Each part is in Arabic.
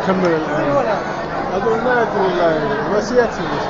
نكمل الآن. أقول ما أدري والله بس يأتي بس.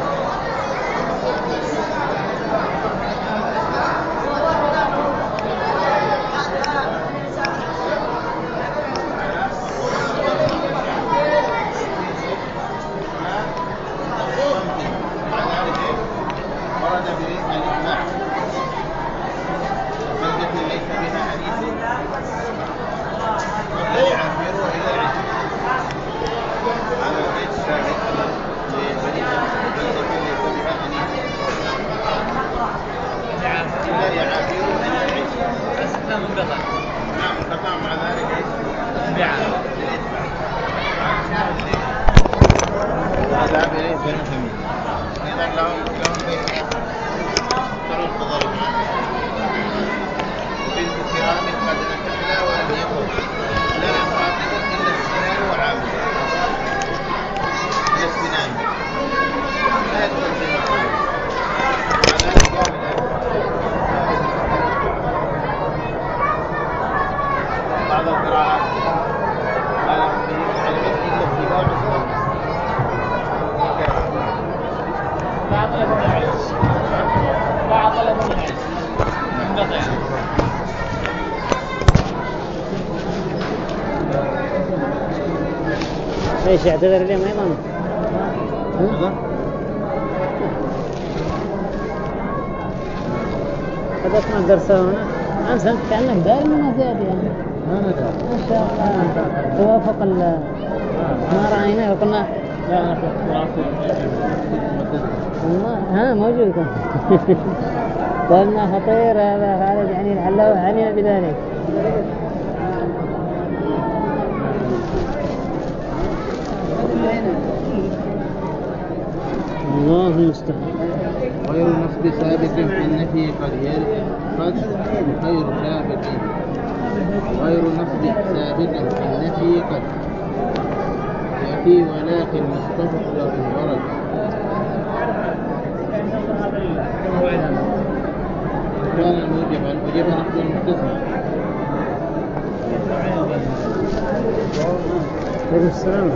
ايش يعتذر اليوم ايضا؟ هذا اسمه الدرس هنا. امس انت كانك داري منه زياده يعني. ما شاء الله توافق ما راينا وقلنا لا والله موجود قلنا خطير هذا خالد يعني لعله علينا بذلك. الله المستعان. غير نصب سابق في النفي قد غير سابق غير نصب سابق في النفي قد يأتي ولكن مستفق له الورد. كان وجب نصب المستثنى. عليكم السلام.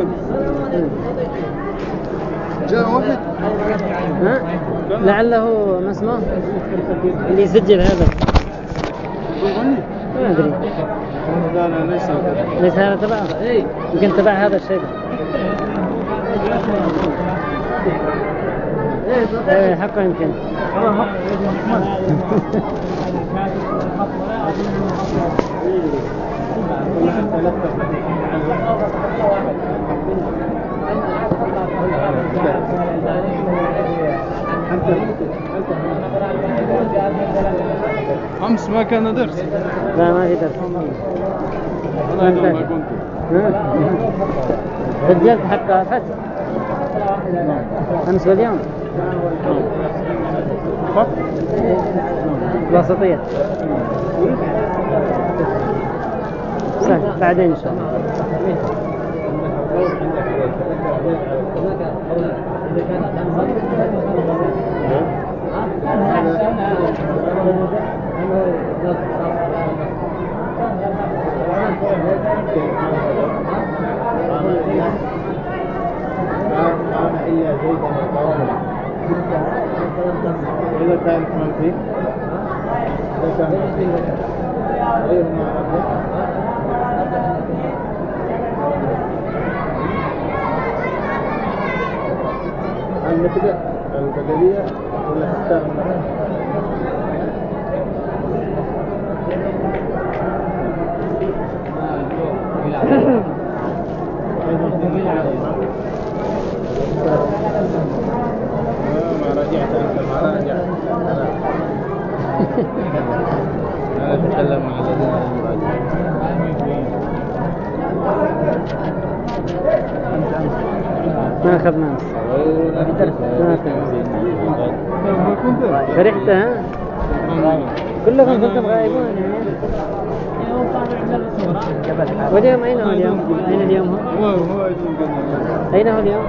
جاء واحد لعله ما اسمه اللي يسجل هذا ما أدري. لا ليس هذا تبعه. يمكن تبع هذا الشيء. حقه يمكن. أمس ما كان درس. لا ما في درس. والله ما كنت. سجلت حق فتح أمس واليوم. وسطية. سهل بعدين إن شاء الله. إذا كانت منفي البدلية ولا تختار ما رجعت أنت ما رجعت أنا أتكلم مع الذين ما أخذنا فرحت ها؟ كلكم كنتم غائبون يعني. واليوم أين هو اليوم؟ أين اليوم هو؟ أين هو اليوم؟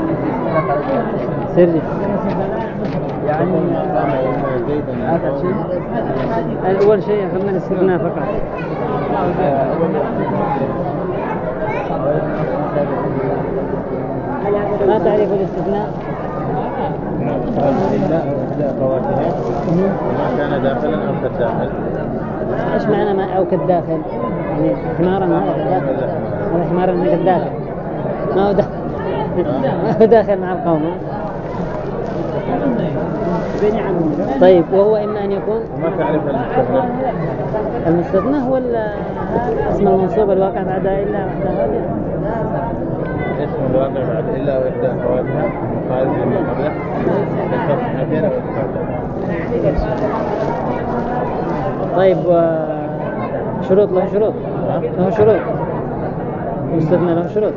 سري يعني أول شيء أخذنا الاستثناء فقط. ما تعرف الاستثناء؟ إلا إحدى أخواتها ما كان داخلا أو كالداخل. إيش معنى ما أو كالداخل؟ يعني حمارا هذا كالداخل، هذا حمارا من كالداخل، ما هو داخل ما هو داخل مع القوم. طيب وهو إما أن يكون وما تعرف المستثنى؟ المستثنى هو اسم المنصوب الواقع بعدها إلا وحدها. اسم الواقع بعد إلا وإحدى أخواتها مخالف لما قبله بالفتحتين أو إثباتين. طيب شروط له شروط؟ له شروط؟ مستثنى له شروط؟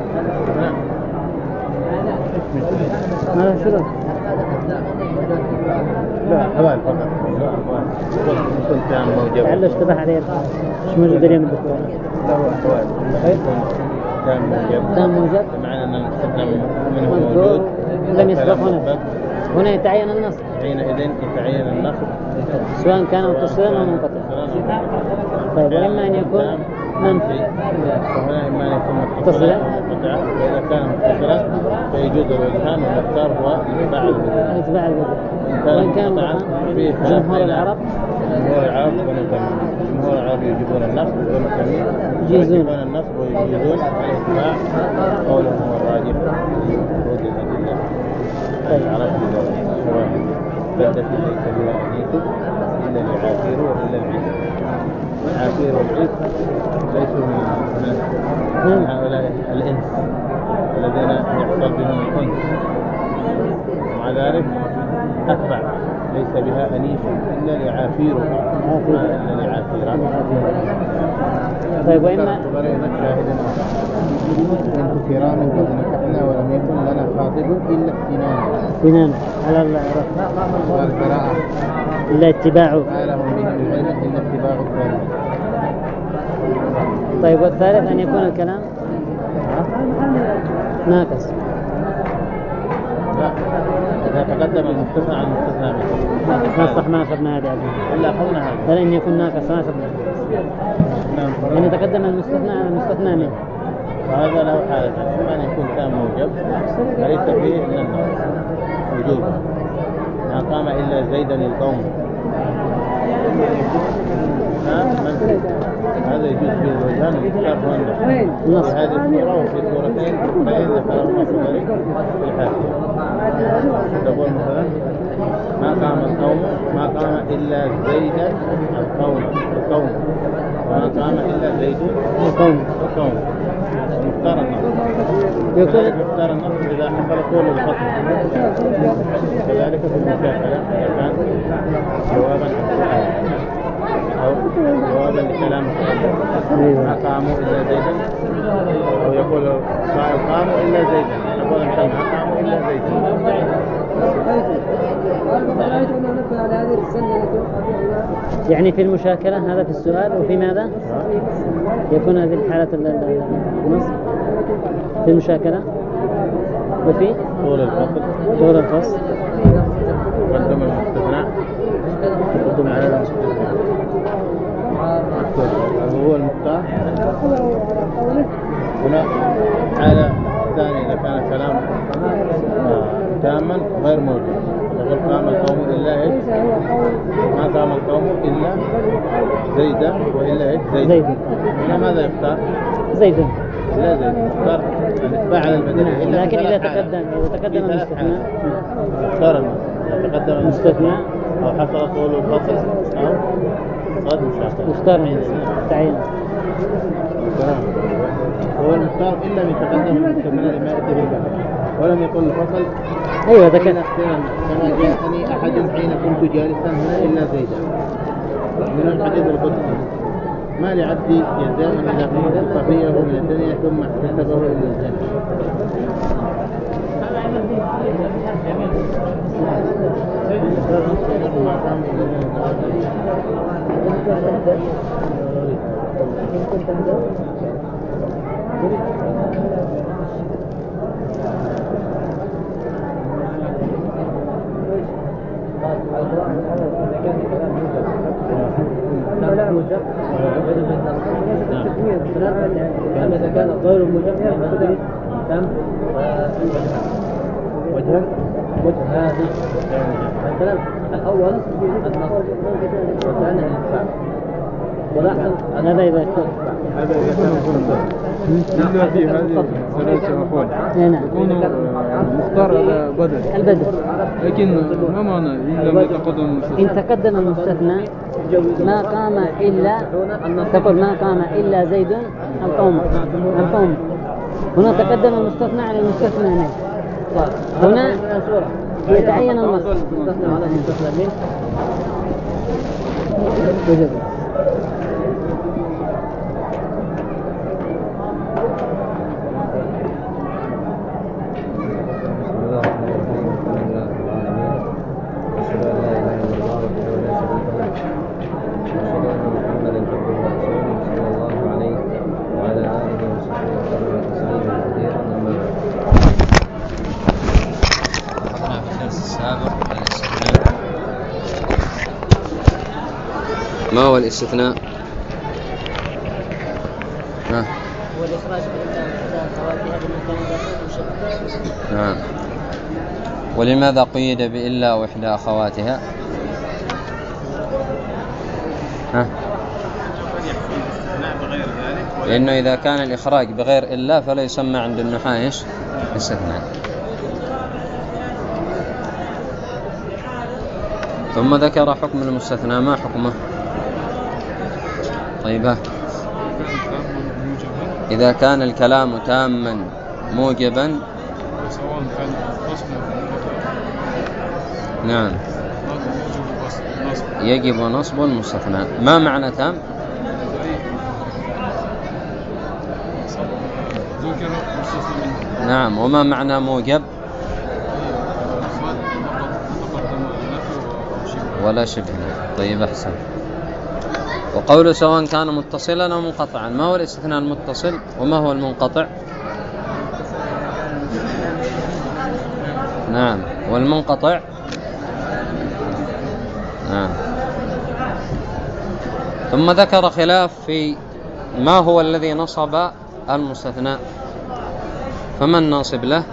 ما له شروط؟ لا حوال فقط. يكون تام موجب. لعله اشتبه عليه مش موجود اليوم الدكتور. لا هو حوال. تام موجب. تام موجب. بمعنى أن المستثنى منه موجود. لم يسبق هنا. هنا يتعين النصب. حينئذ يتعين النصب. سواء كان متصلا أو منقطعا. طيب وإما أن يكون منفي. وهنا إما أن يكون متصلا منقطعا. وإذا كان متصلا فيجوز الوجهان والمختار هو اتباع الوجه. اتباع الوجه. وإن كان جمهور العرب. جمهور العرب جمهور العرب يجيبون النصب والمسلمين يجيبون النصب ويجيزون الاتباع. قوله هو الراجح ورود الأدلة. العرب سواء بعد ليس بها أنيس إلا العافير وإلا العيس. العافير والعيس ليسوا من هؤلاء الإنس الذين يحصل بهم الأنس، ومع ذلك أتبع ليس بها أنيس إلا لعافيرها إلا لعافيرها. طيب وإما شاهدا كرام قد نكحنا ولم يكن لنا خاطب إلا سنان على القراءة إلا اتباعه ما لهم به من علم إلا اتباع الظالم. طيب والثالث أن يكون الكلام ناقص. لا إذا تقدم المستثنى عن المستثنى منه صح ما أخذنا هذه إلا أخذنا هذا. فلن يكون ناقص ما أخذنا يعني تقدم المستثنى عن المستثنى منه. وهذا له حالة إما أن يكون تام موجب فليس فيه إلا النص وجوبا ما قام إلا زيدا القوم منفي. هذا يجوز فيه الوجهان والمختار هو النص في هذه السورة وفي سورتين فإن ذكرهما في ذلك في الحاشية. تقول مثلا ما قام إلا زيدا القوم وما قام إلا زيد القوم مختار النص إذا حصل طول الخطر. كذلك في المشاكلة إذا كان جوابا عن أو جوابا لكلام ما قاموا إلا زيدا أو يقول قائل قاموا إلا زيدا نقول مثلا ما قاموا إلا زيدا. يعني في المشاكلة هذا في السؤال وفي ماذا يكون هذه الحالة النص في المشاكلة وفي طول الفصل قدم المستثنى قدم على المستثنى هو المختار. هنا حالة ثانية إذا كان كلام تاما غير موجود يقول قام القوم إلا إيش ما قام القوم إلا زيدا وإلا إيش زيد. هنا ماذا يختار زيدا لا زيد يختار الاتباع على المدني. لكن إذا تقدم المستثنى اختار تقدم المستثنى أو حصل طول الفصل أو صاد مشاكل مختار تعيين هو المختار إلا يتقدم المستثنى لما يأتي بالبحث ولم يقل الفصل. أيوة ذكر كما جاءني أحد حين كنت جالسا هنا إلا زيدا من الحديث القدسي ما لعبدي جزاء إذا كنت صفيه من الدنيا ثم احتسبه إلى الجنة. إذا كان غير موجب تم وجه هذه مثلا الأول النصر والثاني الإدفاع. ولاحظ هذا إذا إلا في هذه ثلاثة أقوال يكون مختار على البدل. لكن ما معنى إن لم يتقدم المستثنى؟ إن تقدم المستثنى ما قام إلا تقول ما قام إلا زيد القوم. هنا تقدم المستثنى على المستثنى منه. هنا يتعين المستثنى على المستثنى منه. ما هو الاستثناء؟ هو الإخراج من خواتها بمكان نعم. ولماذا قيد بإلا وإحدى أخواتها؟ لأنه إذا كان الإخراج بغير إلا فلا يسمى عند النحاة استثناء. ثم ذكر حكم المستثنى. ما حكمه؟ طيب، إذا كان الكلام تاما موجبا سواء كان فصل نعم يجب نصب المستثنى. ما معنى تام؟ نعم. وما معنى موجب؟ ولا شبه. طيب، أحسن. وقوله سواء كان متصلا أو منقطعا. ما هو الاستثناء المتصل وما هو المنقطع؟ نعم. والمنقطع؟ نعم. ثم ذكر خلاف في ما هو الذي نصب المستثنى، فما الناصب له؟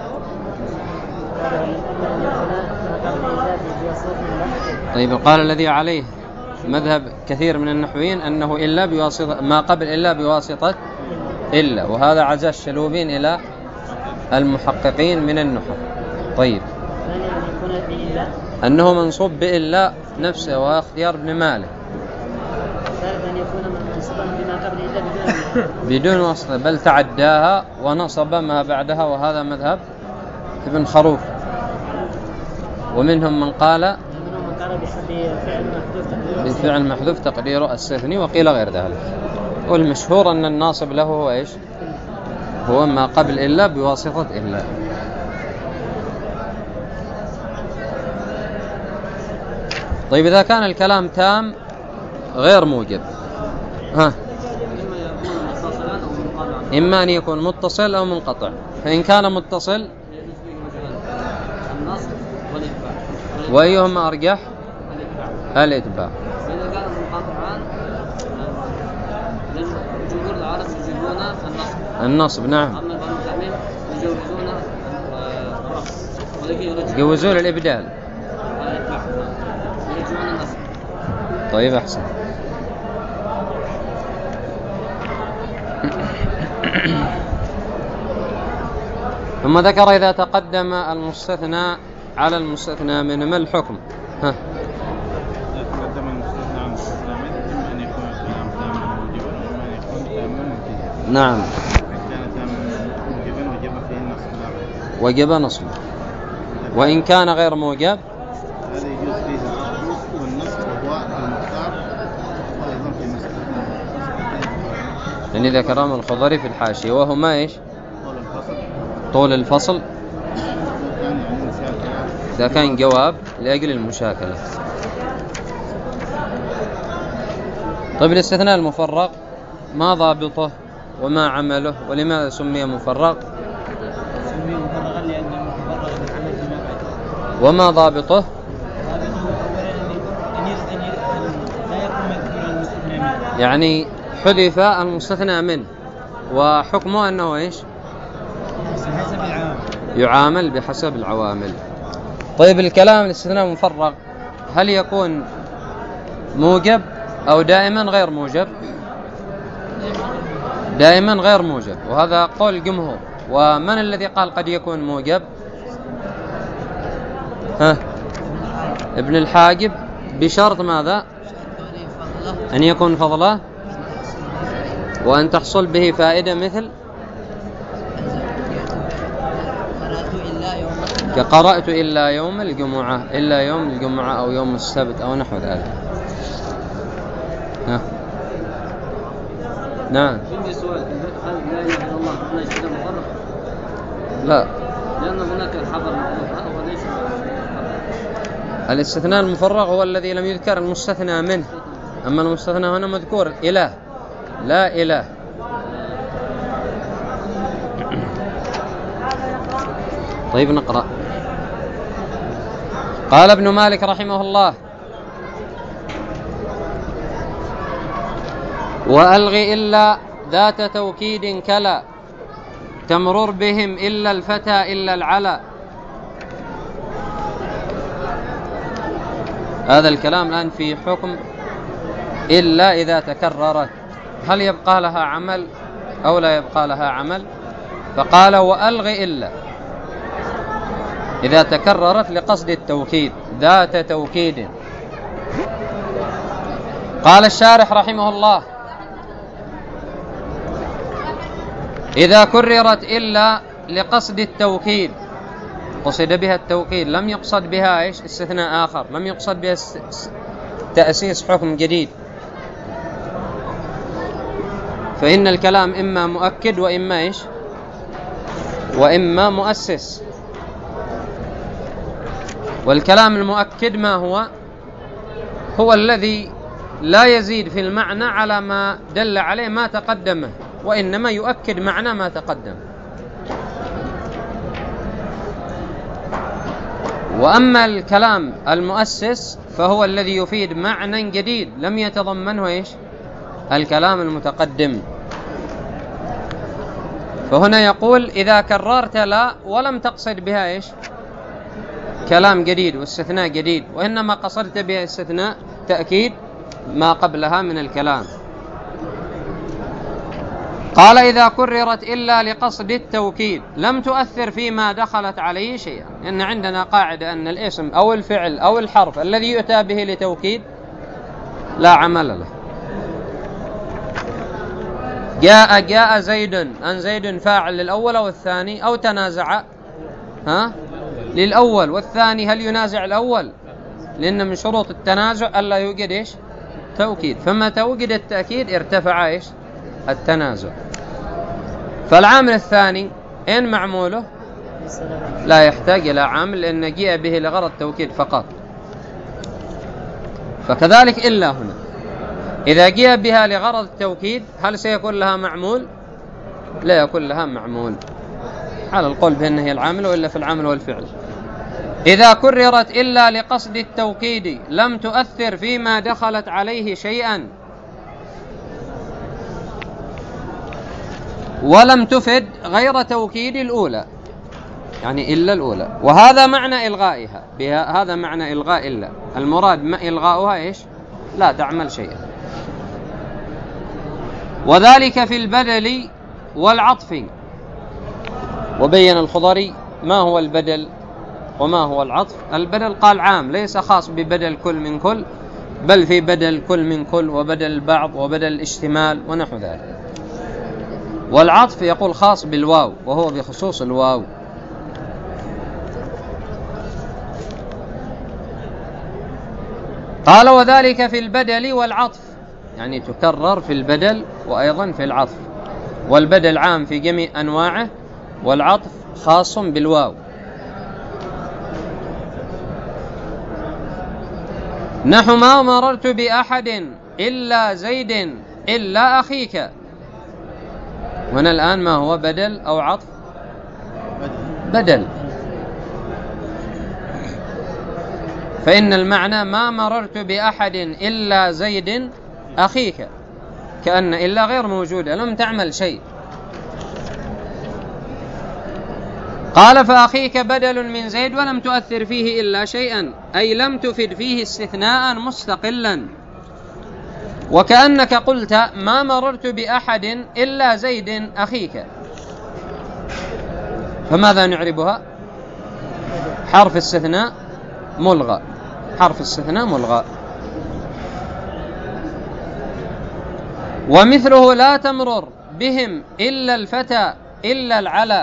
طيب، قال الذي عليه مذهب كثير من النحويين أنه إلا بواسطة ما قبل إلا بواسطة إلا، وهذا عزا الشلوبين إلى المحققين من النحو. طيب، أنه منصوب بإلا نفسه واختيار ابن مالك بدون واسطة، بل تعداها ونصب ما بعدها، وهذا مذهب ابن خروف. ومنهم من قال بفعل محذوف تقديره الستثني، وقيل غير ذلك. والمشهور أن الناصب له هو إيش؟ هو ما قبل إلا بواسطة إلا. طيب، إذا كان الكلام تام غير موجب، إما أن يكون متصل أو منقطع. فإن كان متصل وأيهما أرجح؟ الإتباع. إذا كان منقطعا جمهور العرب يجوزون النصب. نعم. أما المتعمم يجوزون يجوزون الإبدال. يجوزون النصب. طيب، أحسن. ثم ذكر إذا تقدم المستثنى على المستثنى من ما الحكم؟ إذا تقدم المستثنى على المستثنى من إما أن يكون الكلام تاما موجبا وإما أن يكون تاما منفيا. نعم. إن كان تاما موجبا وجب فيه النصب. وجب نصب. وإن كان غير موجب هذا يجوز فيه النصب والنصب وهو المختار وأيضا في المستثنى. يعني ذكرهم الخضري في الحاشية، وهما إيش؟ طول الفصل إذا كان جواب لأجل المشاكلة. طيب، الاستثناء المفرغ ما ضابطه وما عمله ولماذا سمي مفرغ؟ سمي مفرغا لأنه مفرغ من عمل ما بعده. وما ضابطه؟ لا يكون مذكورا المستثنى منه. يعني حذف المستثنى منه، وحكمه أنه إيش؟ يعامل بحسب العوامل. طيب الكلام الاستثناء مفرغ هل يكون موجب أو دائما غير موجب؟ دائما غير موجب، وهذا قول الجمهور. ومن الذي قال قد يكون موجب؟ ابن الحاجب، بشرط ماذا؟ أن يكون فضله وأن تحصل به فائدة، مثل كقرأت إلا يوم الجمعة، إلا يوم الجمعة أو يوم السبت أو نحو ذلك. نعم. عندي سؤال، هل لا إله إلا الله هنا استثناء مفرغ؟ لا، لأن هناك الحظر محذوف وليس الاستثناء المفرغ هو الذي لم يذكر المستثنى منه، أما المستثنى هنا مذكور إله، لا إله. طيب نقرأ. قال ابن مالك رحمه الله: وألغ إلا ذات توكيد كلا، تمرر بهم إلا الفتى إلا العلا. هذا الكلام الآن في حكم إلا إذا تكررت، هل يبقى لها عمل أو لا يبقى لها عمل؟ فقال: وألغ إلا إذا تكررت لقصد التوكيد، ذات توكيد. قال الشارح رحمه الله: إذا كررت إلا لقصد التوكيد، قصد بها التوكيد، لم يقصد بها إيش؟ استثناء آخر، لم يقصد بها تأسيس حكم جديد، فإن الكلام إما مؤكد وإما إيش؟ وإما مؤسس. والكلام المؤكد ما هو؟ هو الذي لا يزيد في المعنى على ما دل عليه ما تقدمه، وإنما يؤكد معنى ما تقدم. وأما الكلام المؤسس فهو الذي يفيد معنى جديد لم يتضمنه إيش؟ الكلام المتقدم. فهنا يقول: إذا كررت لا ولم تقصد بها إيش؟ كلام جديد واستثناء جديد، وإنما قصدت بها استثناء تأكيد ما قبلها من الكلام. قال: إذا كررت إلا لقصد التوكيد لم تؤثر فيما دخلت عليه شيئا، لأن عندنا قاعدة أن الاسم أو الفعل أو الحرف الذي يؤتى به لتوكيد لا عمل له. جاء زيد، أن زيد فاعل للأول أو الثاني، أو تنازع للأول والثاني، هل ينازع الأول؟ لأن من شروط التنازع ألا يوجد إيش؟ توكيد، فمتى وجد التأكيد ارتفع إيش؟ التنازع. فالعامل الثاني إن معموله لا يحتاج إلى عامل، لأن جاء به لغرض التوكيد فقط. فكذلك إلا هنا إذا جاء بها لغرض التوكيد هل سيكون لها معمول؟ لا يكون لها معمول، على القول بأن هي العامل، وإلا في العامل والفعل. إذا كررت إلا لقصد التوكيد لم تؤثر فيما دخلت عليه شيئا، ولم تفد غير توكيد الأولى، يعني إلا الأولى. وهذا معنى إلغائها بها، هذا معنى إلغاء إلا، المراد ما إلغاؤها إيش؟ لا تعمل شيئا. وذلك في البدل والعطف. وبين الخضري ما هو البدل وما هو العطف. البدل قال عام، ليس خاص ببدل كل من كل، بل في بدل كل من كل وبدل البعض وبدل الاشتمال ونحو ذلك. والعطف يقول خاص بالواو، وهو بخصوص الواو. قال: وذلك في البدل والعطف، يعني تكرر في البدل وأيضا في العطف. والبدل عام في جميع أنواعه، والعطف خاص بالواو. نحو ما مررت بأحد إلا زيد إلا أخيك. هنا الآن ما هو بدل أو عطف؟ بدل. فإن المعنى ما مررت بأحد إلا زيد أخيك، كأن إلا غير موجودة لم تعمل شيء. قال فأخيك بدل من زيد ولم تؤثر فيه إلا شيئا، أي لم تفد فيه استثناء مستقلا، وكأنك قلت ما مررت بأحد إلا زيد أخيك. فماذا نعربها؟ حرف استثناء ملغى، حرف استثناء ملغى. ومثله لا تمرر بهم إلا الفتى إلا العلا،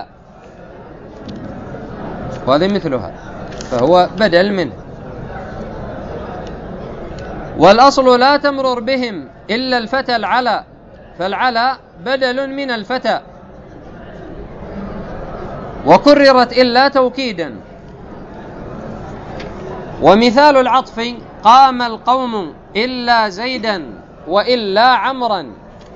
وهذه مثلها فهو بدل منه. والأصل لا تمرر بهم إلا الفتى العلا، فالعلا بدل من الفتى، وكررت إلا توكيدا. ومثال العطف قام القوم إلا زيدا وإلا عمرا،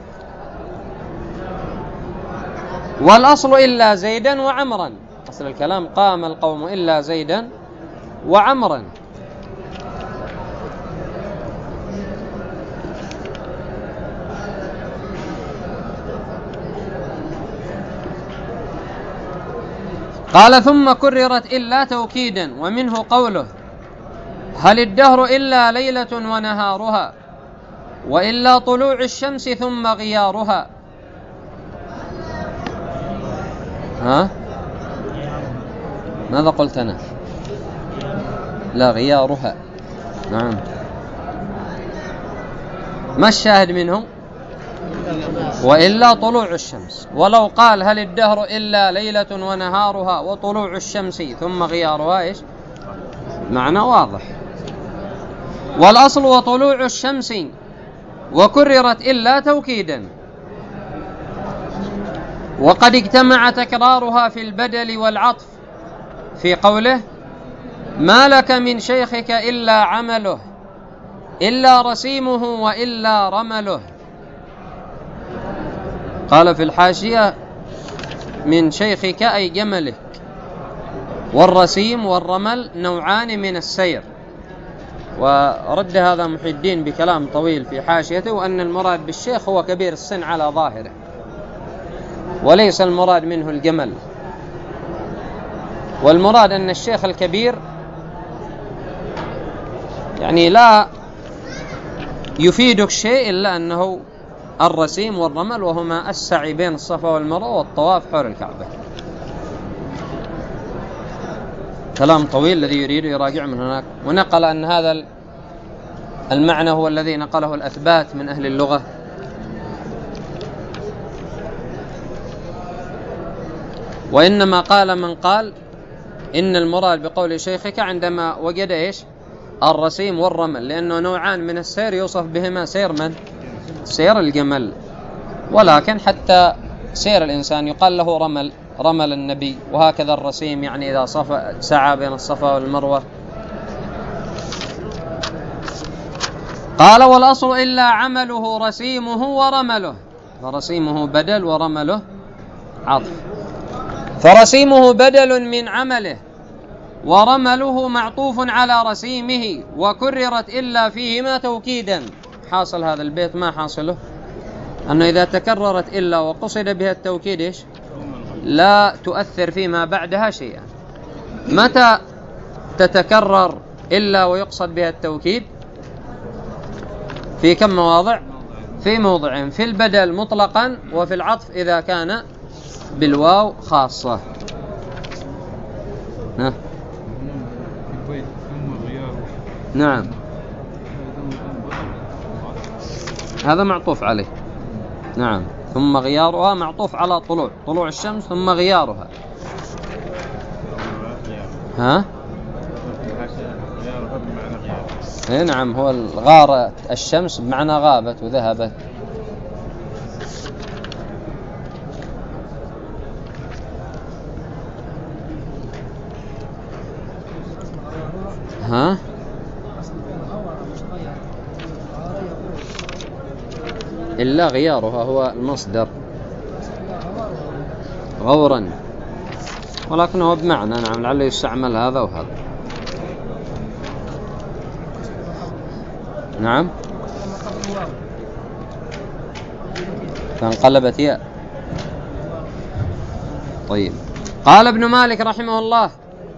والأصل إلا زيدا وعمرا، أصل الكلام قام القوم إلا زيدا وعمرا. قال ثم كررت إلا توكيدا، ومنه قوله هل الدهر إلا ليلة ونهارها، وإلا طلوع الشمس ثم غيارها. ها ماذا قلت أنا؟ لا غيارها. نعم. ما الشاهد منهم؟ وإلا طلوع الشمس. ولو قال هل الدهر إلا ليلة ونهارها وطلوع الشمس ثم غيارها إيش؟ معنى واضح. والأصل وطلوع الشمس، وكررت إلا توكيدا. وقد اجتمع تكرارها في البدل والعطف في قوله ما لك من شيخك إلا عمله إلا رسيمه وإلا رمله. قال في الحاشية من شيخك أي جملك، والرسيم والرمل نوعان من السير. ورد هذا محي الدين بكلام طويل في حاشيته، وأن المراد بالشيخ هو كبير السن على ظاهره، وليس المراد منه الجمل. والمراد أن الشيخ الكبير يعني لا يفيدك شيء إلا أنه الرسيم والرمل، وهما السعي بين الصفا والمروة والطواف حول الكعبة. كلام طويل الذي يريد يراجع من هناك. ونقل أن هذا المعنى هو الذي نقله الأثبات من أهل اللغة. وإنما قال من قال إن المراد بقول شيخك عندما وجد إيش؟ الرسيم والرمل، لأنه نوعان من السير يوصف بهما سير من؟ سير الجمل. ولكن حتى سير الإنسان يقال له رمل، رمل النبي، وهكذا الرسيم يعني إذا سعى بين الصفا والمروة. قال والأصل إلا عمله رسيمه ورمله، فرسيمه بدل ورمله عطف. فرسيمه بدل من عمله، ورمله معطوف على رسيمه، وكررت إلا فيهما توكيدا. حاصل هذا البيت ما حاصله؟ أنه إذا تكررت إلا وقصد بها التوكيد إيش؟ لا تؤثر فيما بعدها شيئا. متى تتكرر إلا ويقصد بها التوكيد؟ في كم مواضع؟ في موضعين، في البدل مطلقا، وفي العطف إذا كان بالواو خاصة. نعم هذا معطوف عليه. نعم ثم غيارها معطوف على طلوع الشمس ثم غيارها. ها اي نعم، هو غارت الشمس بمعنى غابت وذهبت. ها إلا غيارها هو المصدر غورا، ولكنه بمعنى نعم لعله يستعمل هذا وهذا. نعم فانقلبت ياء. طيب، قال ابن مالك رحمه الله: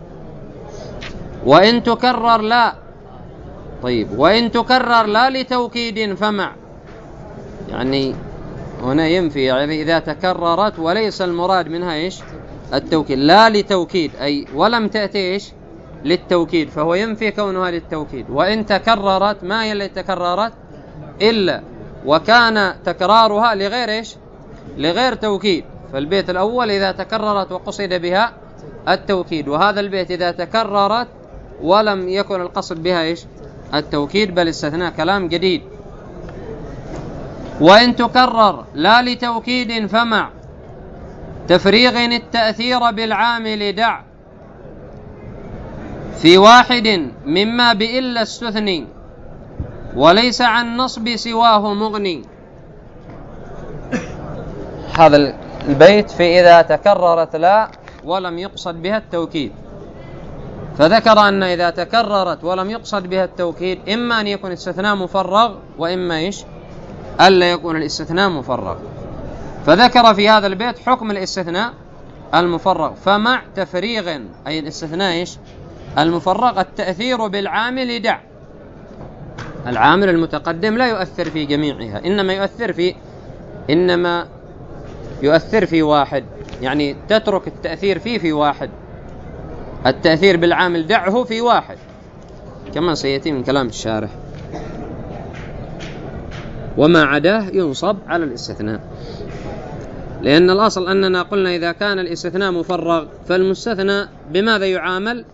وإن تكرر لا. طيب، وإن تكرر لا لتوكيد فمع، يعني هنا ينفي، يعني إذا تكررت وليس المراد منها إيش؟ التوكيد. لا لتوكيد أي ولم تأتي إيش؟ للتوكيد، فهو ينفي كونها للتوكيد. وإن تكررت، ما هي اللي تكررت؟ إلا، وكان تكرارها لغير إيش؟ لغير توكيد. فالبيت الأول إذا تكررت وقصد بها التوكيد، وهذا البيت إذا تكررت ولم يكن القصد بها إيش؟ التوكيد، بل استثناء كلام جديد. وإن تكرر لا لتوكيد فمع تفريغ التأثير بالعامل دع، في واحد مما بإلا استثني، وليس عن نصب سواه مغني. هذا البيت في إذا تكررت لا ولم يقصد بها التوكيد، فذكر أن إذا تكررت ولم يقصد بها التوكيد إما أن يكون استثناء مفرغ، وإما إيش؟ ألا يكون الاستثناء مفرغ. فذكر في هذا البيت حكم الاستثناء المفرغ. فمع تفريغ أي الاستثناء إيش؟ المفرغ التأثير بالعامل دع. العامل المتقدم لا يؤثر في جميعها، إنما يؤثر في واحد، يعني تترك التأثير في واحد. التأثير بالعامل دعه في واحد، كما سيأتي من كلام الشارح. وما عداه ينصب على الاستثناء، لأن الأصل أننا قلنا إذا كان الاستثناء مفرغ فالمستثنى بماذا يعامل؟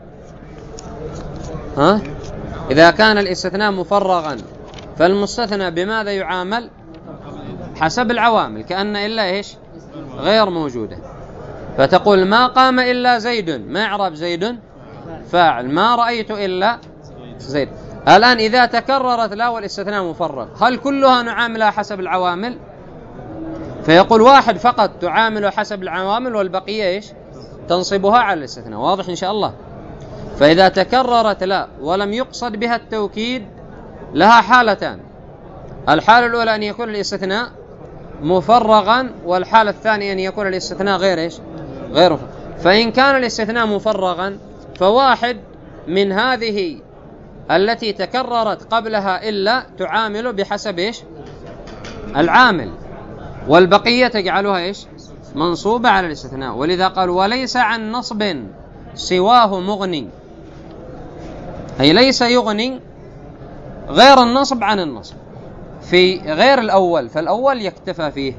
إذا كان الاستثناء مفرغا فالمستثنى بماذا يعامل؟ حسب العوامل، كأن إلا إيش؟ غير موجودة. فتقول ما قام إلا زيد، ما إعراب زيد؟ فاعل. ما رأيت إلا زيد. الآن إذا تكررت لا والاستثناء مفرغ، هل كلها نعاملها حسب العوامل؟ فيقول واحد فقط تعامل حسب العوامل، والبقية إيش؟ تنصبها على الاستثناء. واضح إن شاء الله؟ فإذا تكررت لا ولم يقصد بها التوكيد لها حالتان: الحالة الأولى أن يكون الاستثناء مفرغا، والحالة الثانية أن يكون الاستثناء غير إيش؟ غير مفرغ. فإن كان الاستثناء مفرغا فواحد من هذه التي تكررت قبلها إلا تعامل بحسب إيش؟ العامل، والبقية تجعلها إيش؟ منصوبة على الاستثناء. ولذا قال وليس عن نصب سواه مغني، أي ليس يغني غير النصب عن النصب في غير الأول، فالأول يكتفى فيه.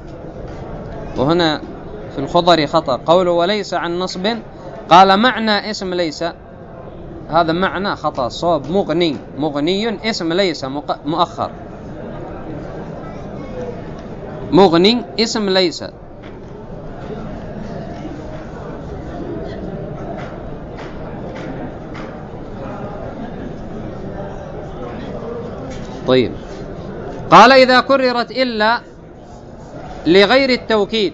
وهنا في الخضر خطأ، قوله وليس عن نصب قال معنى اسم ليس، هذا معنى خطأ. صواب مغني، مغني اسم ليس مؤخر، مغني اسم ليس. طيب، قال إذا كررت إلا لغير التوكيد،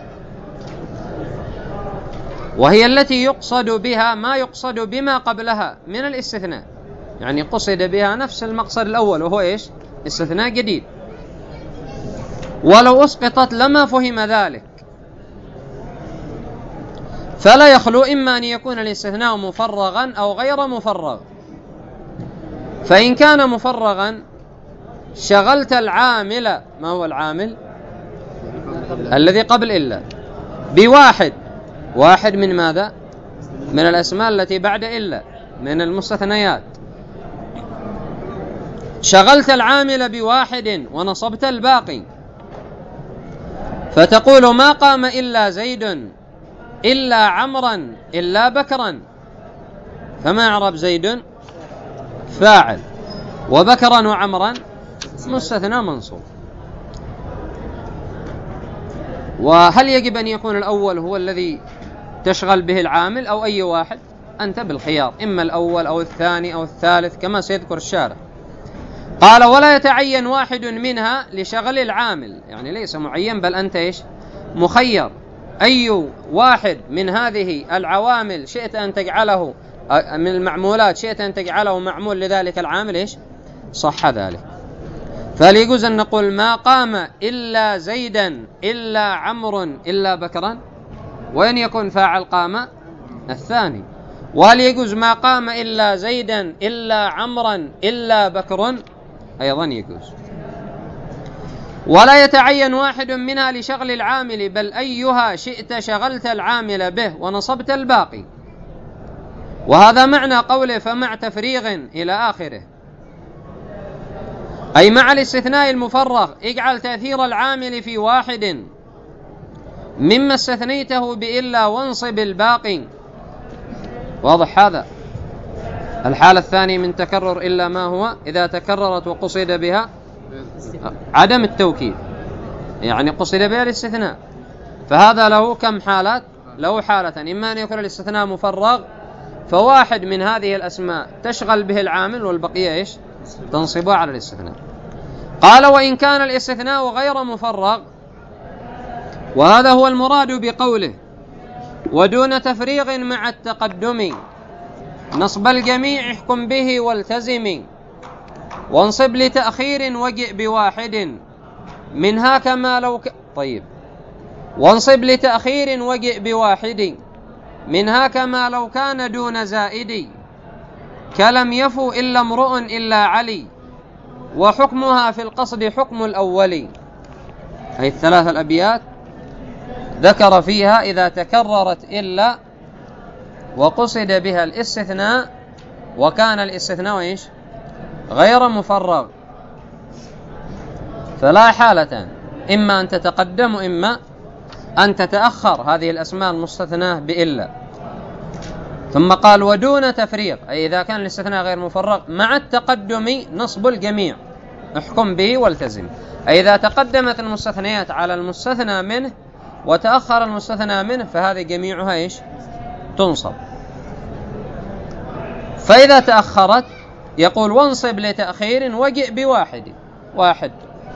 وهي التي يقصد بها ما يقصد بما قبلها من الاستثناء، يعني قصد بها نفس المقصد الأول وهو إيش؟ استثناء جديد. ولو أسقطت لما فهم ذلك، فلا يخلو إما أن يكون الاستثناء مفرغا أو غير مفرغ. فإن كان مفرغا شغلت العامل، ما هو العامل؟ الذي قبل إلا، بواحد. واحد من ماذا؟ من الأسماء التي بعد إلا، من المستثنيات. شغلت العامل بواحد ونصبت الباقي، فتقول ما قام إلا زيد إلا عمرا إلا بكرا، فما إعراب زيد؟ فاعل، وبكرا وعمرا مستثنى منصوب. وهل يجب أن يكون الأول هو الذي تشغل به العامل أو أي واحد؟ أنت بالخيار، إما الأول أو الثاني أو الثالث كما سيذكر الشارح. قال ولا يتعين واحد منها لشغل العامل، يعني ليس معين، بل أنت إيش؟ مخير. أي واحد من هذه العوامل شئت أن تجعله من المعمولات شئت أن تجعله معمول لذلك العامل إيش؟ صح ذلك. فهل يجوز أن نقول ما قام إلا زيدا إلا عمرو إلا بكرا؟ وين يكون فاعل قام؟ الثاني. وهل يجوز ما قام إلا زيدا إلا عمرا إلا بكر؟ أيضا يجوز. ولا يتعين واحد منها لشغل العامل، بل أيها شئت شغلت العامل به ونصبت الباقي. وهذا معنى قوله فمع تفريغ إلى آخره، أي مع الاستثناء المفرغ اجعل تأثير العامل في واحد مما استثنيته بإلا وانصب الباقي. واضح هذا؟ الحالة الثانية من تكرر إلا ما هو إذا تكررت وقصد بها عدم التوكيد، يعني قصد بها الاستثناء. فهذا له كم حالات؟ له حالة، إما أن يكون الاستثناء مفرغ فواحد من هذه الأسماء تشغل به العامل والبقية إيش؟ تنصبه على الاستثناء. قال وإن كان الاستثناء غير مفرغ، وهذا هو المراد بقوله ودون تفريغ مع التقدم نصب الجميع احكم به والتزم، وانصب لتأخير وجئ بواحد منها كما لو طيب، وانصب لتأخير وجئ بواحد منها كما لو كان دون زائد، كلم يفو إلا امرؤ إلا علي، وحكمها في القصد حكم الأول. هذه الثلاث الأبيات ذكر فيها إذا تكررت إلا وقصد بها الاستثناء وكان الاستثناء إيش؟ غير مفرغ، فلا حالة، إما أن تتقدم إما أن تتأخر هذه الأسماء المستثناة بإلا. ثم قال ودون تفريغ، أي إذا كان الاستثناء غير مفرغ مع التقدم نصب الجميع احكم به والتزم، أي إذا تقدمت المستثنيات على المستثنى منه وتأخر المستثنى منه فهذه جميعها إيش؟ تنصب. فإذا تأخرت يقول وانصب لتأخير وجئ بواحد، واحد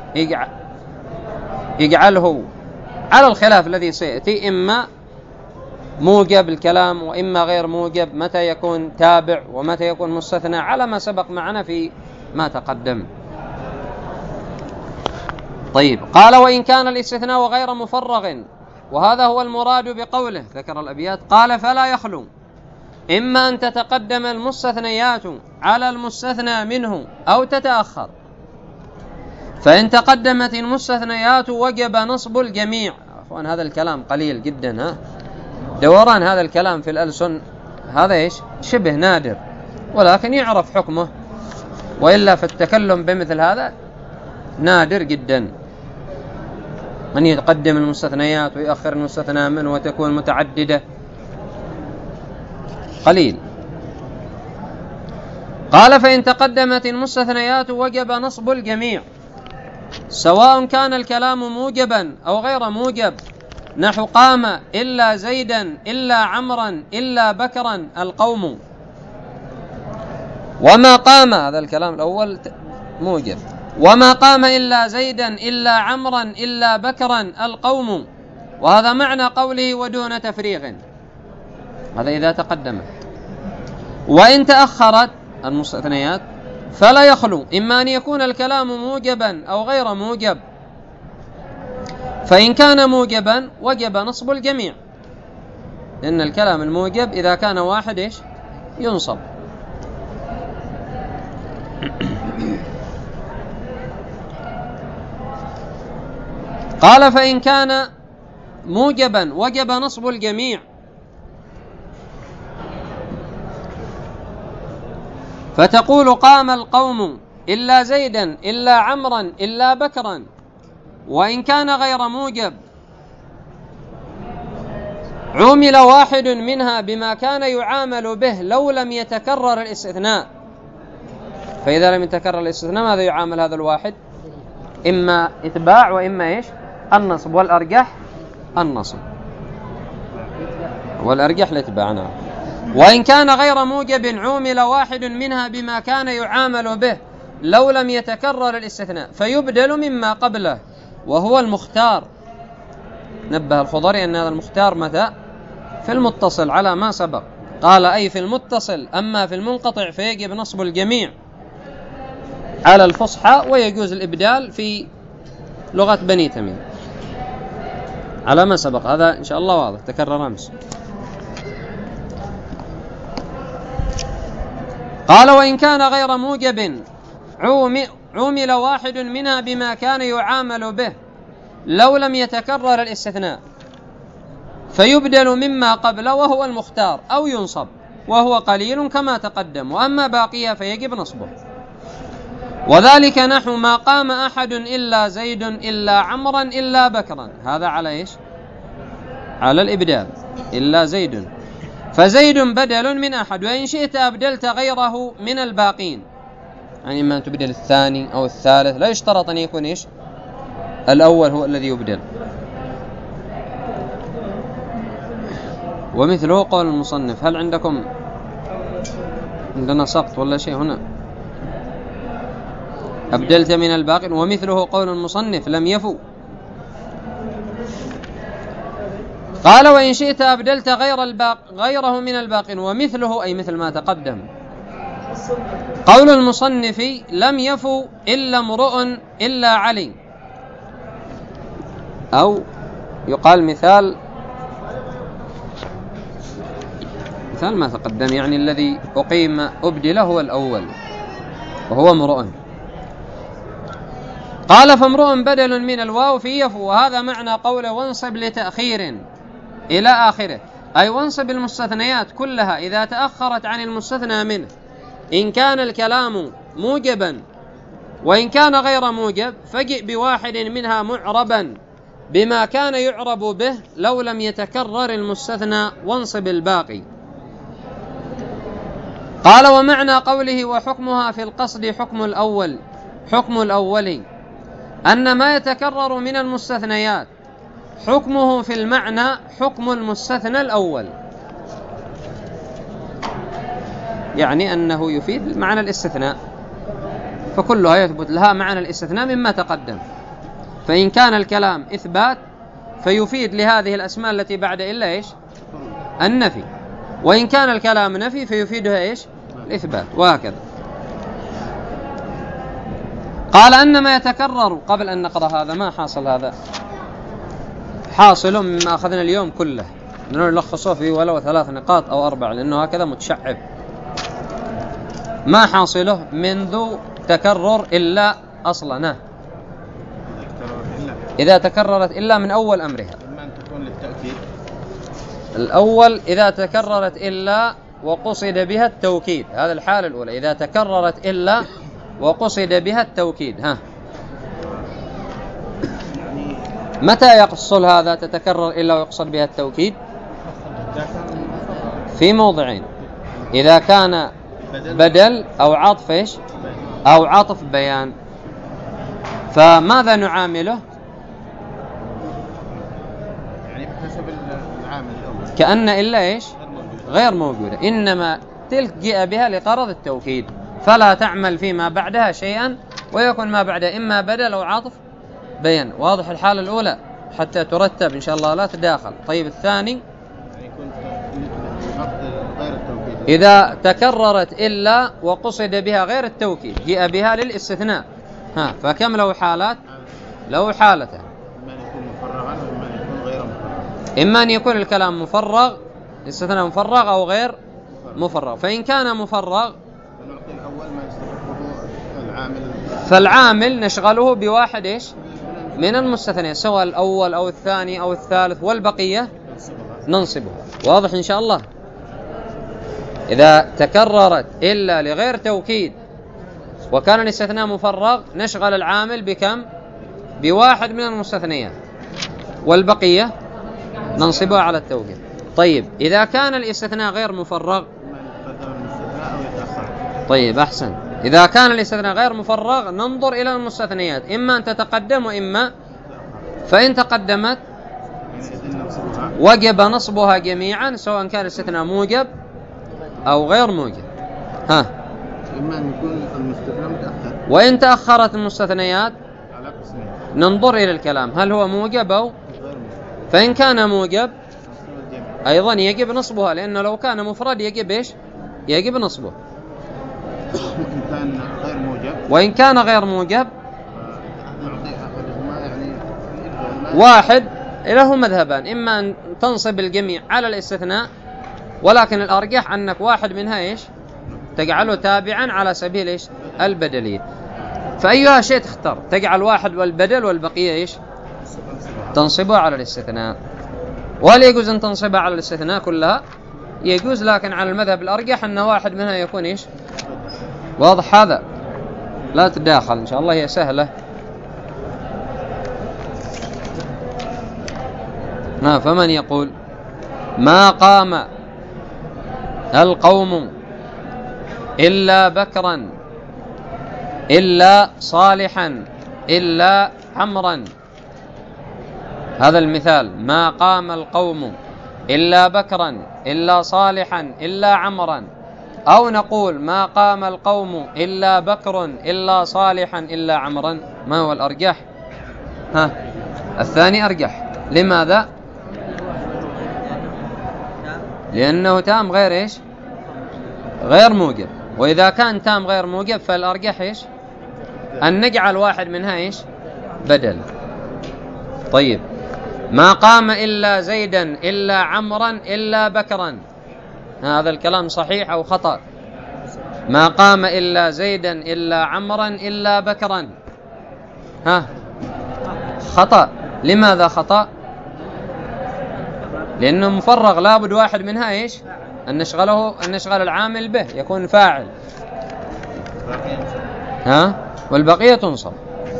يجعله على الخلاف الذي سيأتي، إما موجب الكلام وإما غير موجب، متى يكون تابع ومتى يكون مستثنى، على ما سبق معنا في ما تقدم. طيب، قال وإن كان الاستثناء غير مفرغ، وهذا هو المراد بقوله ذكر الأبيات قال فلا يخلو إما أن تتقدم المستثنيات على المستثنى منه أو تتأخر، فإن تقدمت المستثنيات وجب نصب الجميع. أخوان هذا الكلام قليل جدا، ها دوران هذا الكلام في الألسن هذا إيش؟ شبه نادر، ولكن يعرف حكمه، وإلا في التكلم بمثل هذا نادر جدا، من يتقدم المستثنيات ويؤخر المستثنى منه وتكون متعددة قليل. قال فإن تقدمت المستثنيات وجب نصب الجميع سواء كان الكلام موجبا أو غير موجب، نحو قام إلا زيدا إلا عمرا إلا بكرا القوم، وما قام هذا الكلام الأول موجب، وما قام إلا زيدا إلا عمرا إلا بكرا القوم، وهذا معنى قوله ودون تفريغ، هذا إذا تقدمت. وإن تأخرت المستثنيات فلا يخلو إما أن يكون الكلام موجبا أو غير موجب، فإن كان موجبا وجب نصب الجميع، لأن الكلام الموجب إذا كان واحد إيش؟ ينصب. قال فإن كان موجبا وجب نصب الجميع، فتقول قام القوم إلا زيدا إلا عمرا إلا بكرا. وإن كان غير موجب عُمل واحد منها بما كان يعامل به لو لم يتكرر الاستثناء، فإذا لم يتكرر الاستثناء ماذا يعامل هذا الواحد؟ إما إتباع وإما إيش؟ النصب، والأرجح النصب، والأرجح الإتباع. نعم. وإن كان غير موجب عُمل واحد منها بما كان يعامل به لو لم يتكرر الاستثناء فيبدل مما قبله وهو المختار. نبه الخضري أن هذا المختار متى؟ في المتصل على ما سبق، قال أي في المتصل، أما في المنقطع فيجب نصب الجميع. على الفصحى، ويجوز الإبدال في لغة بني تميم على ما سبق. هذا إن شاء الله واضح، تكرر أمس. قال: وإن كان غير موجب عُمل واحد منها بما كان يعامل به لو لم يتكرر الاستثناء، فيبدل مما قبله وهو المختار، أو ينصب وهو قليل كما تقدم، وأما باقيها فيجب نصبه. وذلك نحو: ما قام أحد إلا زيد إلا عمرا إلا بكرا. هذا على إيش؟ على الإبدال، إلا زيد، فزيد بدل من أحد، وإن شئت أبدلت غيره من الباقين، يعني إما أن تبدل الثاني أو الثالث، لا يشترط أن يكون إيش؟ الأول هو الذي يبدل. ومثله قول المصنف. هل عندكم عندنا سقط ولا شيء هنا؟ أبدلت من الباقين. ومثله قول المصنف لم يفو. قال: وإن شئت أبدلت غيره من الباقين. ومثله أي مثل ما تقدم. قول المصنف لم يفو إلا امرؤ إلا علي، أو يقال مثال ما تقدم، يعني الذي أقيم أبدل هو الأول وهو امرؤ. قال: فامرؤ بدل من الواو في يفو، وهذا معنى قوله: وانصب لتأخير إلى آخره، أي وانصب المستثنيات كلها إذا تأخرت عن المستثنى منه، إن كان الكلام موجبا، وإن كان غير موجب فجئ بواحد منها معربا بما كان يعرب به لو لم يتكرر المستثنى، وانصب الباقي. قال: ومعنى قوله: وحكمها في القصد حكم الأول أن ما يتكرر من المستثنيات حكمه في المعنى حكم المستثنى الأول، يعني أنه يفيد معنى الاستثناء، فكلها يثبت لها معنى الاستثناء مما تقدم. فإن كان الكلام إثبات فيفيد لهذه الأسماء التي بعد إلا إيش؟ النفي، وإن كان الكلام نفي فيفيدها إيش؟ الإثبات، وهكذا. قال: أن ما يتكرر، قبل أن نقرأ هذا ما حاصل، هذا حاصل مما أخذنا اليوم كله، نلخصه في ولو 3 نقاط أو 4، لأنه هكذا متشعب. ما حاصله منذ تكرر إلا أصلا، إذا تكررت إلا من أول أمرها. الأول إذا تكررت إلا وقصد بها التوكيد، هذا الحالة الأولى، إذا تكررت إلا وقصد بها التوكيد. متى يحصل هذا؟ تتكرر إلا ويقصد بها التوكيد في موضعين: إذا كان بدل أو عطف إيش؟ أو عطف بيان. فماذا نعامله؟ يعني بحسب العامل الأول، كأن إلا إيش؟ غير موجودة، إنما تلك جاء بها لغرض التوكيد، فلا تعمل فيما بعدها شيئا، ويكون ما بعدها إما بدل أو عطف بيان. واضح الحالة الأولى حتى ترتب إن شاء الله لا تداخل. طيب الثاني: إذا تكررت إلا وقصد بها غير التوكيد، جاء بها للاستثناء، فكم له حالات؟ له حالتان: إما أن يكون الكلام مفرغ، الاستثناء مفرغ، أو غير مفرغ. فإن كان مفرغ فالعامل نشغله بواحد إيش؟ من المستثنيات، سواء الأول أو الثاني أو الثالث، والبقية ننصبها. واضح إن شاء الله؟ إذا تكررت إلا لغير توكيد وكان الاستثناء مفرغ نشغل العامل بكم؟ بواحد من المستثنيات، والبقية ننصبها على التوكيد. طيب إذا كان الاستثناء غير مفرغ، طيب أحسن، إذا كان الاستثناء غير مفرغ ننظر إلى المستثنيات، إما أن تتقدم وإما، فإن تقدمت وجب نصبها جميعا سواء كان الاستثناء موجب أو غير موجب. إما أن يكون المستثنى متأخر، وإن تأخرت المستثنيات ننظر إلى الكلام هل هو موجب أو، فإن كان موجب أيضا يجب نصبها، لأنه لو كان مفرد يجب إيش؟ يجب نصبه. إن كان غير موجب وإن كان غير موجب واحد له مذهبان، إما أن تنصب الجميع على الاستثناء، ولكن الأرجح أنك واحد منها إيش تجعله تابعا على سبيل إيش البدلية. فأيها شيء تختار، تجعل واحد والبدل والبقية إيش تنصبها على الاستثناء. وهل يجوز أن تنصبها على الاستثناء كلها؟ يجوز، لكن على المذهب الأرجح أن واحد منها يكون إيش واضح. هذا لا تداخل إن شاء الله، هي سهلة. فمن يقول ما قام القوم إلا بكرا إلا صالحا إلا عمرا، هذا المثال، ما قام القوم إلا بكرا إلا صالحا إلا عمرا، أو نقول ما قام القوم إلا بكر إلا صالحا إلا عمرا، ما هو الأرجح؟ الثاني أرجح. لماذا؟ لأنه تام غير إيش غير موجب، وإذا كان تام غير موجب فالأرجح إيش أن نجعل واحد منها إيش بدل. طيب، ما قام إلا زيدا إلا عمرا إلا بكرا، هذا الكلام صحيح أو خطأ؟ ما قام إلا زيدا إلا عمرا إلا بكرا، خطأ. لماذا خطأ؟ لأنه مفرغ، لابد واحد منها إيش أن نشغل العامل به يكون فاعل، والبقية تنصب.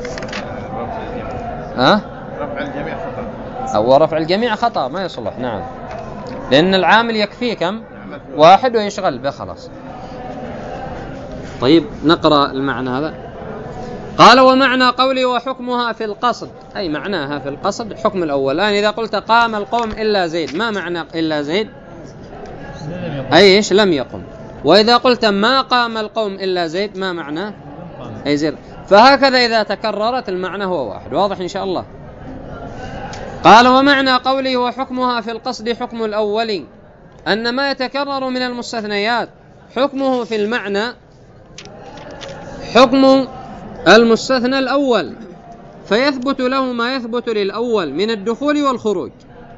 رفع الجميع خطأ، أو رفع الجميع خطأ ما يصلح. نعم، لأن العامل يكفيه كم؟ واحد ويشغل به خلاص. طيب، نقرأ المعنى هذا. قال ومعنى قولي وحكمها في القصد، أي معناها في القصد حكم الأول. الآن إذا قلت قام القوم إلا زيد، ما معنى إلا زيد؟ أي إيش لم يقم. وإذا قلت ما قام القوم إلا زيد، ما معناه؟ أي زيد. فهكذا إذا تكررت المعنى هو واحد. واضح إن شاء الله. قال ومعنى قولي وحكمها في القصد حكم الأول، أن ما يتكرر من المستثنيات حكمه في المعنى حكم المستثنى الأول، فيثبت له ما يثبت للأول من الدخول والخروج.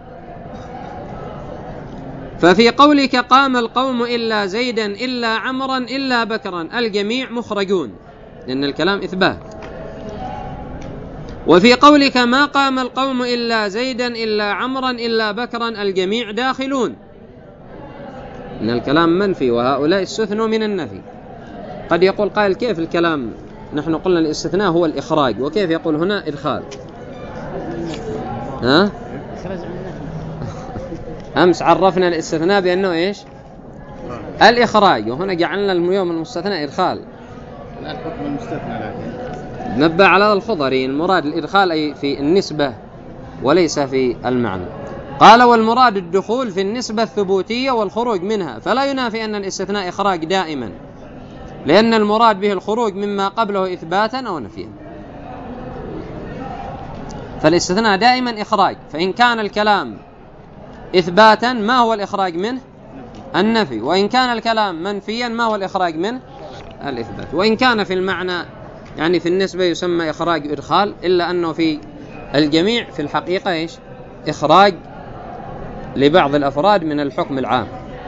ففي قولك قام القوم إلا زيدا إلا عمرا إلا بكرا، الجميع مخرجون لأن الكلام إثبات. وفي قولك ما قام القوم إلا زيدا إلا عمرا إلا بكرا، الجميع داخلون إن الكلام منفي، وهؤلاء استثنوا من النفي. قد يقول قائل كيف الكلام، نحن قلنا الاستثناء هو الإخراج، وكيف يقول هنا إدخال؟ أمس عرفنا الاستثناء بأنه إيش الإخراج، وهنا جعلنا اليوم المستثنى إدخال. الآن حكم المستثنى، لكن نبه على هذا الخضري، المراد الإدخال أي في النسبة وليس في المعنى. قال والمراد الدخول في النسبة الثبوتية والخروج منها، فلا ينافي أن الاستثناء إخراج دائما، لأن المراد به الخروج مما قبله إثباتا أو نفيا. فالاستثناء دائما إخراج، فإن كان الكلام إثباتا ما هو الإخراج منه؟ النفي. وإن كان الكلام منفيا ما هو الإخراج منه؟ الإثبات. وإن كان في المعنى يعني في النسبة يسمى إخراج إدخال، إلا أنه في الجميع في الحقيقة إيش إخراج لبعض الأفراد من الحكم العام.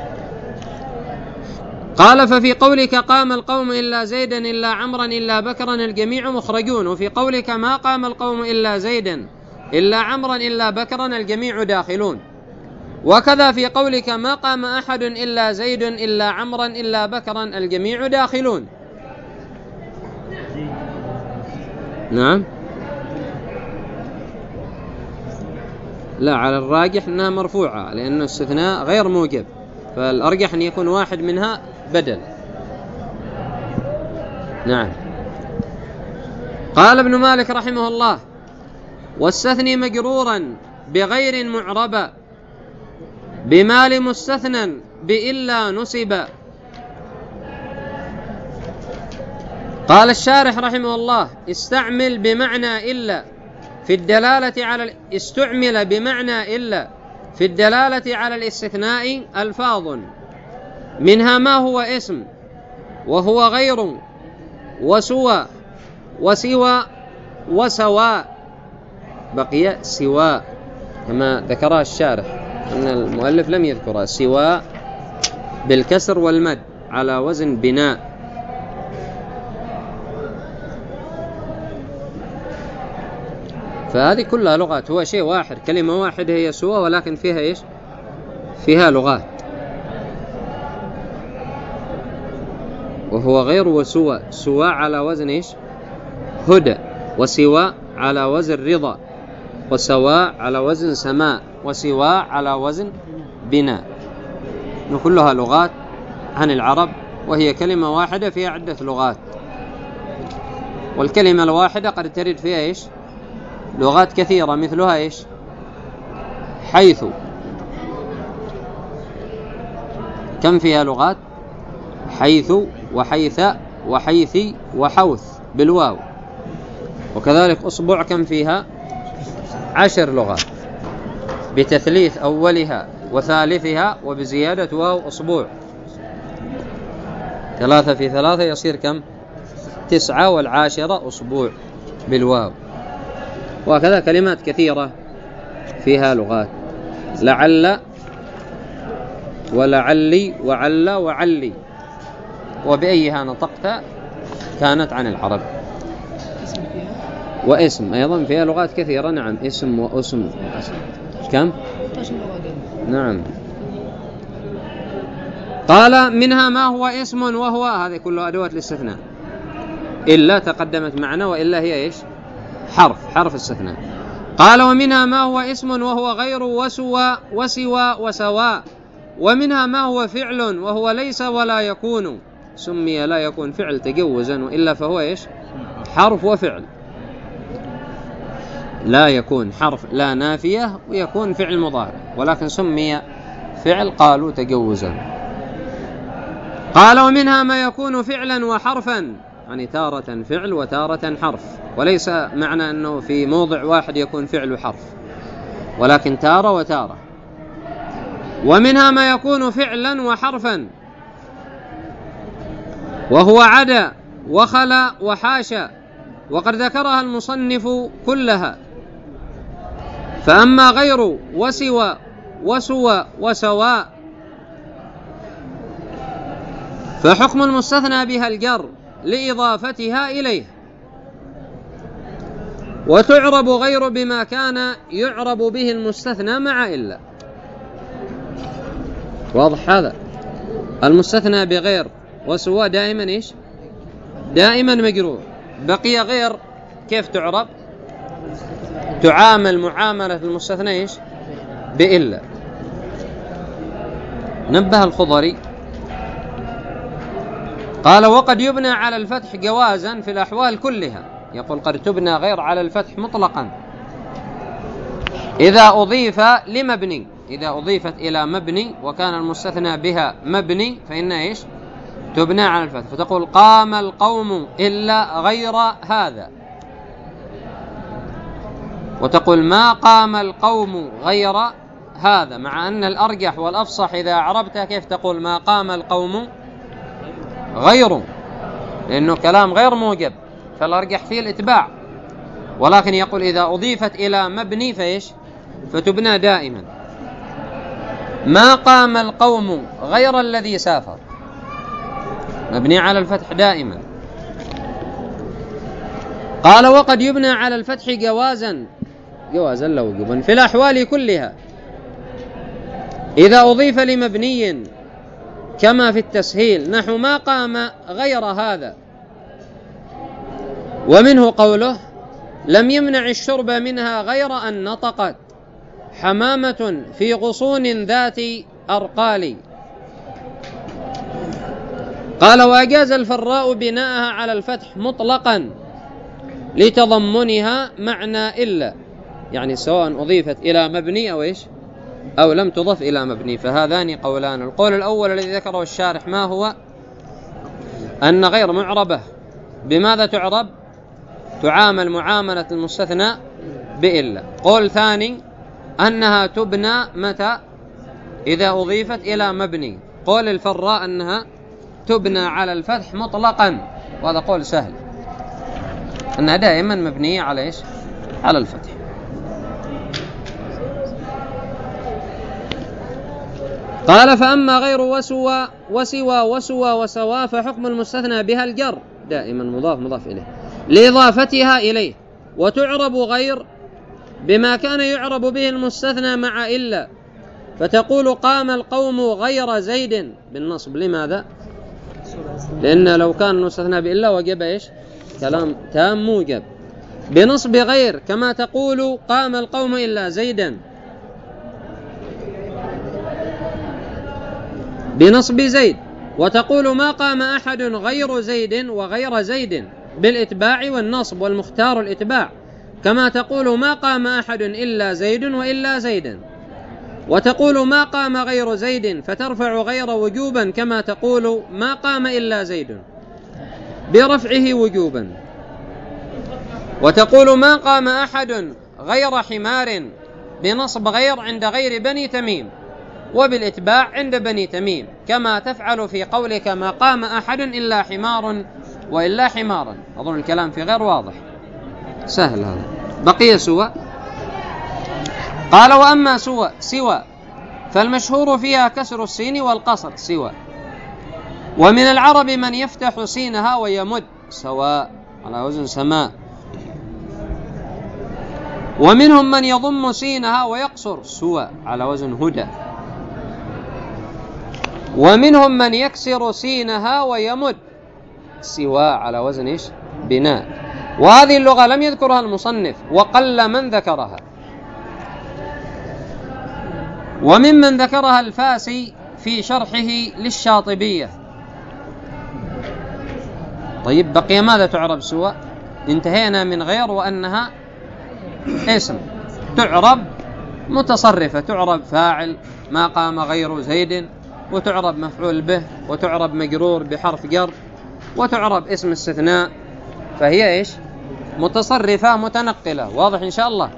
قال ففي قولك قام القوم إلا زيدا إلا عمرا إلا بكرا، الجميع مخرجون. وفي قولك ما قام القوم إلا زيدا إلا عمرا إلا بكرا، الجميع داخلون. وكذا في قولك ما قام أحد إلا زيد إلا عمرا إلا بكرا، الجميع داخلون. نعم، لا، على الراجح أنها مرفوعة لأن الاستثناء غير موجب، فالأرجح أن يكون واحد منها بدل. نعم. قال ابن مالك رحمه الله واستثني مجرورا بغير معربة بمال مستثنى بإلا نسب. قال الشارح رحمه الله استعمل بمعنى إلا في الدلالة على استعمل بمعنى إلا في الدلالة على الاستثناء ألفاظ، منها ما هو اسم وهو غير وسوى وسوى وسواء، بقي سواء كما ذكرها الشارح، أن المؤلف لم يذكرها، سواء بالكسر والمد على وزن بناء. فهذه كلها لغات، هو شيء واحد، كلمة واحدة هي سوى، ولكن فيها إيش؟ فيها لغات. وهو غير وسوى، سوى على وزن إيش؟ هدى، وسوى على وزن رضا، وسواء على وزن سماء، وسواء على وزن بناء. كلها لغات عن العرب، وهي كلمة واحدة فيها عدة لغات. والكلمة الواحدة قد ترد فيها إيش؟ لغات كثيرة، مثلها إيش؟ حيث، كم فيها لغات؟ حيث وحيث وحيثي وحوث بالواو. وكذلك أصبع كم فيها؟ 10 لغات، بتثليث أولها وثالثها وبزيادة واو أصبوع، 3 في 3 يصير كم؟ 9، والعاشرة أصبوع بالواو. وهكذا كلمات كثيرة فيها لغات، لعل ولعلي وعل وعلي، وبأيها نطقت كانت عن العرب. واسم أيضا فيها لغات كثيرة، نعم، اسم واسم. كم؟ نعم. قال منها ما هو اسم وهو، هذه كلها أدوات الاستثناء، إلا تقدمت معنا، وإلا هي إيش؟ حرف استثناء. قال ومنها ما هو اسم وهو غير وسوى وسوى وسواء، ومنها ما هو فعل وهو ليس ولا يكون، سمي لا يكون فعل تجوزا، وإلا فهو إيش؟ حرف وفعل. لا يكون حرف لا نافية، ويكون فعل مضارع، ولكن سمي فعل قالوا تجوزا. قال ومنها ما يكون فعلا وحرفا، يعني تارة فعل وتارة حرف، وليس معنى أنه في موضع واحد يكون فعل وحرف، ولكن تارة وتارة. ومنها ما يكون فعلا وحرفا، وهو عدا وخلا وحاشا، وقد ذكرها المصنف كلها. فأما غير وسوى وسوى وسواء فحكم المستثنى بها الجر لإضافتها إليه، وتعرب غير بما كان يعرب به المستثنى مع إلا. واضح هذا؟ المستثنى بغير وسوى دائما إيش؟ دائما مجرور. بقي غير كيف تعرب؟ تعامل معاملة المستثنى إيش؟ بإلا. نبه الخضري قال وقد يبنى على الفتح جوازا في الأحوال كلها، يقول قد تبنى غير على الفتح مطلقا إذا أضيف لمبني، إذا أضيفت إلى مبني وكان المستثنى بها مبني فإنها إيش؟ تبنى على الفتح. فتقول قام القوم إلا غير هذا، وتقول ما قام القوم غير هذا، مع أن الأرجح والأفصح إذا أعربتها كيف تقول ما قام القوم غيره، لأنه كلام غير موجب، فالأرجح فيه الإتباع. ولكن يقول إذا أضيفت إلى مبني فإيش؟ فتبنى دائما. ما قام القوم غير الذي سافر، مبني على الفتح دائما. قال وقد يبنى على الفتح جوازا لو وجوبا في الأحوال كلها إذا أضيف لمبني، كما في التسهيل نحو ما قام غير هذا. ومنه قوله لم يمنع الشرب منها غير أن نطقت حمامة في غصون ذات أرقال. قال وأجاز الفراء بناءها على الفتح مطلقا لتضمنها معنى إلا، يعني سواء أضيفت إلى مبني أو إيش أو لم تضف إلى مبني. فهذان قولان. القول الأول الذي ذكره الشارح ما هو؟ أن غير معربة بماذا تعرب؟ تعامل معاملة المستثنى بإلا. قول ثاني أنها تبنى متى؟ إذا أضيفت إلى مبني. قول الفراء أنها تبنى على الفتح مطلقا، وهذا قول سهل. أنها دائما مبنية على إيش؟ على الفتح. قال فأما غير وسوى وسوى فحكم المستثنى بها الجر دائما مضاف إليه لإضافتها إليه، وتعرب غير بما كان يعرب به المستثنى مع إلا، فتقول قام القوم غير زيد بالنصب. لماذا؟ لأن لو كان المستثنى بإلا وجب إيش؟ كلام تام موجب. بنصب غير كما تقول قام القوم إلا زيدا، بنصب زيد، وتقول ما قام أحد غير زيد وغير زيد بالإتباع والنصب، والمختار الإتباع، كما تقول ما قام أحد إلا زيد وإلا زيدا، وتقول ما قام غير زيد فترفع غير وجوبا، كما تقول ما قام إلا زيد برفعه وجوبا، وتقول ما قام أحد غير حمار بنصب غير عند غير بني تميم، وبالإتباع عند بني تميم، كما تفعل في قولك ما قام أحد إلا حمار وإلا حمارا. أظن الكلام في غير واضح، سهل هذا. بقي سوى. قال وأما سوى فالمشهور فيها كسر السين والقصر سوى، ومن العرب من يفتح سينها ويمد سواء على وزن سماء، ومنهم من يضم سينها ويقصر سوى على وزن هدى، ومنهم من يكسر سينها ويمد سوى على وزن إيش؟ بناء. وهذه اللغة لم يذكرها المصنف وقل من ذكرها، وممن ذكرها الفاسي في شرحه للشاطبية. طيب بقي ماذا تعرب سوى؟ انتهينا من غير وأنها اسم تعرب متصرفة، تعرب فاعل ما قام غير زيد، وتعرب مفعول به، وتعرب مجرور بحرف جر، وتعرب اسم استثناء، فهي إيش؟ متصرفة متنقلة. واضح إن شاء الله؟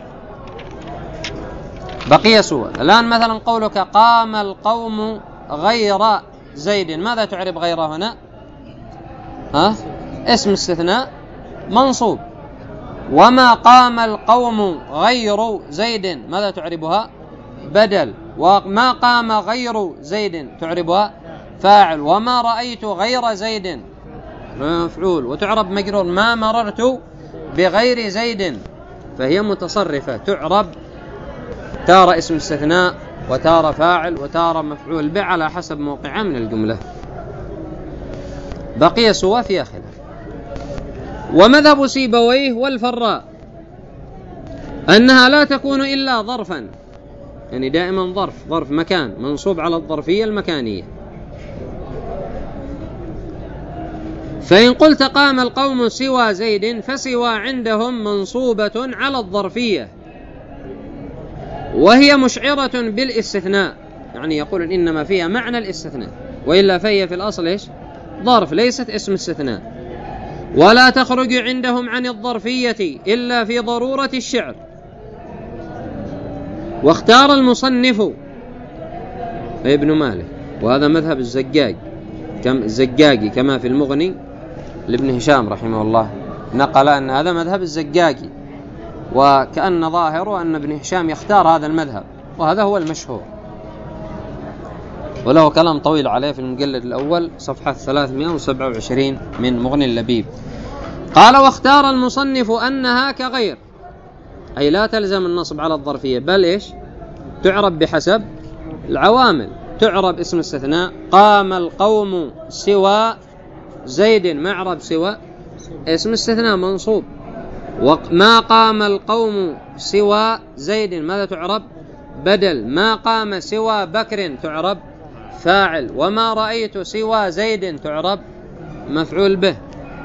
بقي سوى. الآن مثلا قولك قام القوم غير زيد، ماذا تعرب غير هنا؟ اسم استثناء منصوب. وما قام القوم غير زيد ماذا تعربها؟ بدل. وما قام غير زيد تعربها فاعل. وما رأيت غير زيد مفعول، وتعرب مجرور ما مررت بغير زيد، فهي متصرفة تعرب تارة اسم استثناء وتارة فاعل وتارة مفعول به على حسب موقعها من الجملة. بقي سوى في خلاف. ومذهب سيبويه والفراء أنها لا تكون إلا ظرفا، يعني دائما ظرف مكان منصوب على الظرفية المكانية. فإن قلت قام القوم سوى زيد فسوى عندهم منصوبة على الظرفية، وهي مشعرة بالاستثناء، يعني يقول إنما فيها معنى الاستثناء، وإلا فهي في الأصل إيش؟ ظرف ليست اسم استثناء. ولا تخرج عندهم عن الظرفية إلا في ضرورة الشعر. واختار المصنف ابن مالك، وهذا مذهب الزجاجي كما في المغني لابن هشام رحمه الله، نقل أن هذا مذهب الزجاجي، وكأن ظاهره أن ابن هشام يختار هذا المذهب، وهذا هو المشهور، وله كلام طويل عليه في المجلد الأول صفحة 327 من مغني اللبيب. قال واختار المصنف أنها كغير، أي لا تلزم النصب على الظرفية، بل إيش؟ تعرب بحسب العوامل. تعرب اسم استثناء قام القوم سوى زيد، معرب سوى اسم استثناء منصوب. وما قام القوم سوى زيد ماذا تعرب؟ بدل. ما قام سوى بكر تعرب فاعل. وما رأيت سوى زيد تعرب مفعول به.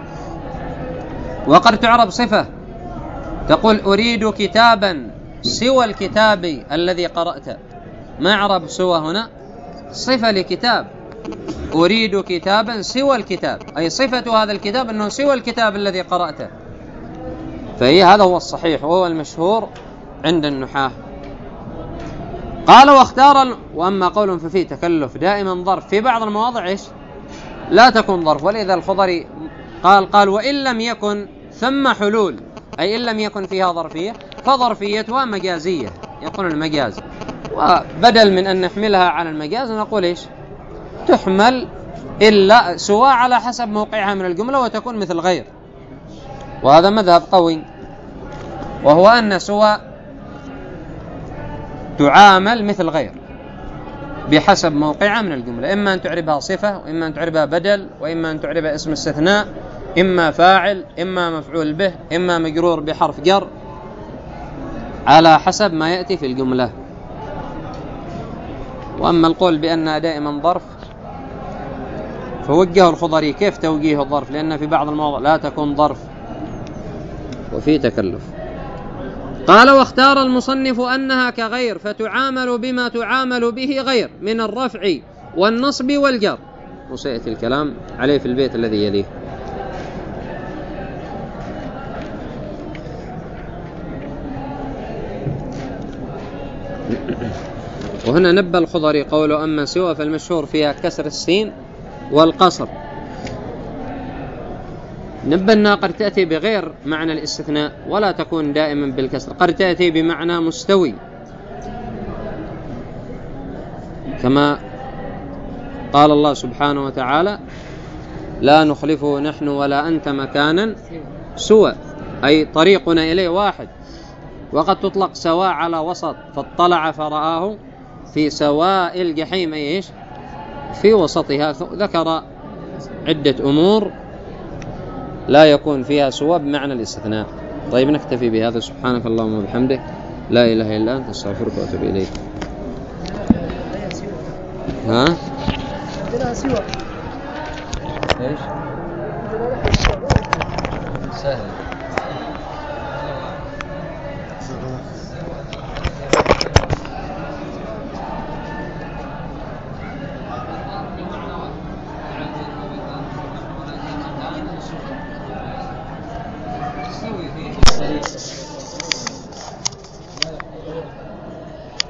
وقد تعرب صفة، تقول أريد كتابا سوى الكتاب الذي قرأت، معرب سوى هنا صفة لكتاب، أريد كتابا سوى الكتاب، أي صفة هذا الكتاب أنه سوى الكتاب الذي قرأته، فهي هذا هو الصحيح وهو المشهور عند النحاة. قال واختار وأما قول ففيه تكلف دائما ظرف، في بعض المواضع إيش؟ لا تكون ظرف، ولذا الخضري قال وإن لم يكن ثم حلول، أي إن لم يكن فيها ظرفية فظرفيتها مجازية، يكون المجاز. وبدل من أن نحملها على المجاز نقول إيش؟ تحمل إلا سواء على حسب موقعها من الجملة وتكون مثل غير. وهذا مذهب قوي، وهو أن سواء تعامل مثل غير بحسب موقعها من الجملة، إما أن تعربها صفة، وإما أن تعربها بدل، وإما أن تعربها اسم استثناء، إما فاعل، إما مفعول به، إما مجرور بحرف جر، على حسب ما يأتي في الجملة. وأما القول بأنها دائما ظرف فوجه الخضري كيف توجيه الظرف، لأن في بعض المواضع لا تكون ظرف وفي تكلف. قال: واختار المصنف أنها كغير، فتعامل بما تعامل به غير من الرفع والنصب والجر، وسيأتي الكلام عليه في البيت الذي يليه. وهنا نبه الخضري قوله: أما سوى فالمشهور فيها كسر السين والقصر. نبه أنها قد تأتي بغير معنى الاستثناء ولا تكون دائما بالكسر، قد تأتي بمعنى مستوي، كما قال الله سبحانه وتعالى: لا نخلفه نحن ولا أنت مكانا سوى، أي طريقنا إليه واحد. وقد تطلق سواء على وسط، فاطلع فرآه في سواء الجحيم، أي إيش؟ في وسطها. ذكر عدة أمور لا يكون فيها سوى بمعنى الاستثناء. طيب نكتفي بهذا. سبحانك اللهم وبحمدك، لا إله إلا أنت، استغفرك وأتوب إليك. ها؟ إيش؟ سهل.